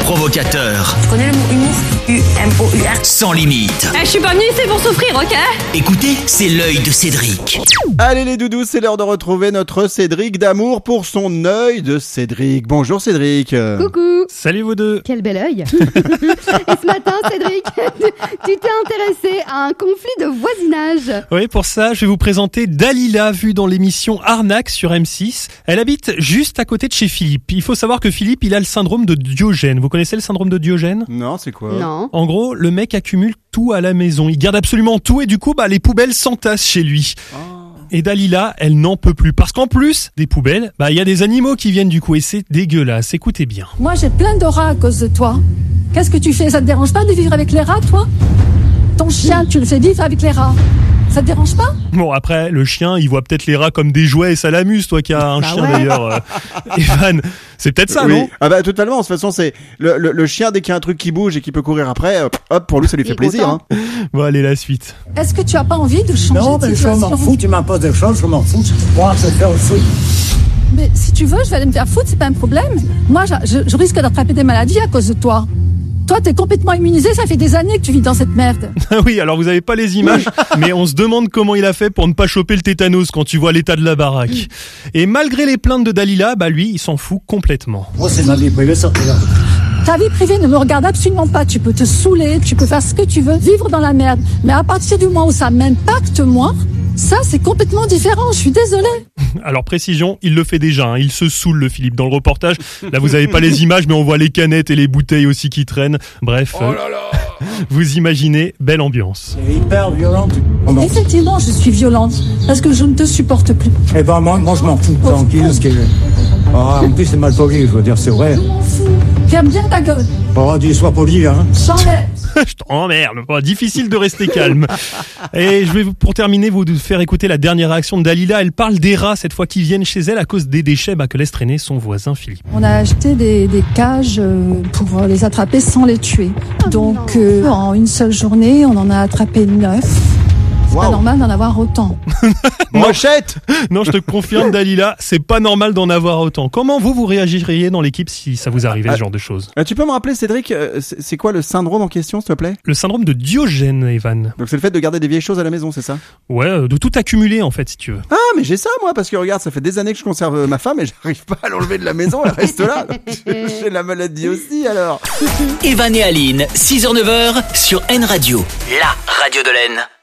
provocateur. Tu connais le mot humour? U-M-O-U-R. Sans limite. Je suis pas venue ici pour souffrir, ok? Écoutez, c'est l'œil de Cédric. Allez les doudous, c'est l'heure de retrouver notre Cédric d'amour pour son œil de Cédric. Bonjour Cédric. Coucou. Salut vous deux. Quel bel œil. Et ce matin, Cédric, tu t'es intéressé à un conflit de voisinage. Oui, pour ça, je vais vous présenter Dalila, vue dans l'émission Arnaque sur M6. Elle habite juste à côté de chez Philippe. Il faut savoir que Philippe, il a le syndrome de Diogène. Vous connaissez le syndrome de Diogène ? Non, c'est quoi ? Non. En gros, le mec accumule tout à la maison. Il garde absolument tout et du coup, les poubelles s'entassent chez lui. Et Dalila, elle n'en peut plus. Parce qu'en plus des poubelles, il y a des animaux qui viennent du coup et c'est dégueulasse. Écoutez bien. Moi, j'ai plein de rats à cause de toi. Qu'est-ce que tu fais ? Ça te dérange pas de vivre avec les rats, toi ? Ton chien, tu le fais vivre avec les rats. Ça te dérange pas ? Bon, après, le chien, il voit peut-être les rats comme des jouets et ça l'amuse, toi qui as un chien d'ailleurs. Evan, c'est peut-être ça, non ? Totalement. De toute façon, c'est le chien, dès qu'il y a un truc qui bouge et qui peut courir après, hop, pour lui, ça lui fait plaisir. Hein. Bon, allez, la suite. Est-ce que tu as pas envie de changer Non, de mais je situation ? m'en fous, tu m'imposes des choses, je m'en fous. Moi, je vais faire le foot. Mais si tu veux, je vais aller me faire foutre, c'est pas un problème. Moi, je risque d'attraper des maladies à cause de toi. Toi, t'es complètement immunisé, ça fait des années que tu vis dans cette merde. Oui, alors vous avez pas les images, mais on se demande comment il a fait pour ne pas choper le tétanos quand tu vois l'état de la baraque. Et malgré les plaintes de Dalila, lui, il s'en fout complètement. Moi, c'est ma vie privée, sortez-là. Ta vie privée ne me regarde absolument pas. Tu peux te saouler, tu peux faire ce que tu veux, vivre dans la merde. Mais à partir du moment où ça m'impacte moi, ça, c'est complètement différent. Je suis désolée. Alors précision, il le fait déjà, il se saoule le Philippe dans le reportage. Là vous avez pas les images mais on voit les canettes et les bouteilles aussi qui traînent. Bref, vous imaginez, belle ambiance. C'est hyper violent. Effectivement, je suis violente parce que je ne te supporte plus. Eh ben, moi, je m'en fous, tranquille. En plus, c'est mal poli, je veux dire, c'est vrai. Je m'en fous. Ferme bien ta gueule. Dis, sois poli, hein. J'enlève. Je t'emmerde, difficile de rester calme. Et je vais pour terminer vous faire écouter la dernière réaction de Dalila. Elle parle des rats cette fois qui viennent chez elle à cause des déchets que laisse traîner son voisin Philippe. On a acheté des cages pour les attraper sans les tuer. Donc en une seule journée, on en a attrapé 9. C'est pas normal d'en avoir autant. Mochette. Non, je te confirme Dalila, c'est pas normal d'en avoir autant. Comment vous réagiriez dans l'équipe si ça vous arrivait ce genre de choses ? Tu peux me rappeler Cédric, c'est quoi le syndrome en question s'il te plaît ? Le syndrome de Diogène, Evan. Donc c'est le fait de garder des vieilles choses à la maison, c'est ça ? Ouais, de tout accumuler en fait si tu veux. Ah mais j'ai ça moi parce que regarde, ça fait des années que je conserve ma femme et j'arrive pas à l'enlever de la maison, elle reste là. J'ai la maladie aussi alors. Evan et Aline, 6h-9h sur N Radio, la radio de l'Aisne.